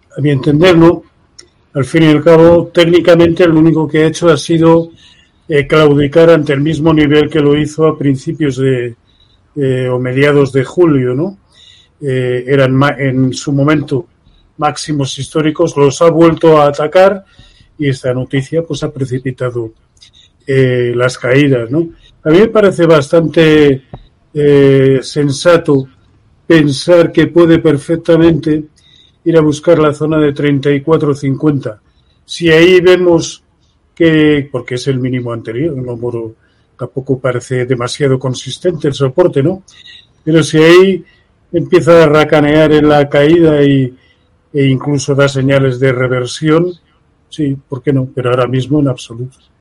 a mi entender, no. Al fin y al cabo, técnicamente lo único que ha hecho ha sido claudicar ante el mismo nivel que lo hizo a principios o mediados de julio, ¿no? Eran en su momento máximos históricos, los ha vuelto a atacar y esta noticia pues ha precipitado las caídas, ¿no? A mí me parece bastante sensato pensar que puede perfectamente ir a buscar la zona de 34.50. Si ahí vemos que, porque es el mínimo anterior, no, tampoco parece demasiado consistente el soporte, ¿no? Pero si ahí empieza a racanear en la caída e incluso da señales de reversión, sí, ¿por qué no? Pero ahora mismo en absoluto.